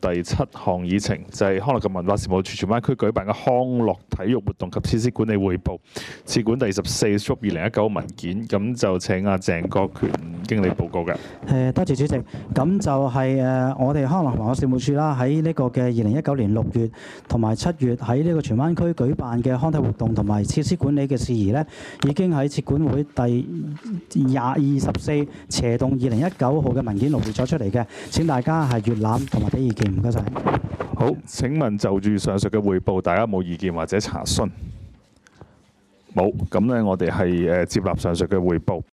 第7項議程，就係康樂及文化事務處荃灣區舉辦嘅康樂體育活動及設施管理匯報，次管第14幅2019文件，咁就請阿鄭國權經理報告嘅。 多謝主席。咁就係我哋康樂及文化事務處啦，喺呢個嘅2019年6月同埋7月喺呢個荃灣區舉辦嘅康體活動同埋設施管理嘅事宜呢，已經喺設管會第24斜動2019號嘅文件錄咗出嚟嘅。請大家係閲覽同埋俾意見，唔該晒。 好，請問就住上述嘅匯報，大家有冇意見或者查詢？冇，咁咧我哋係接納上述嘅匯報。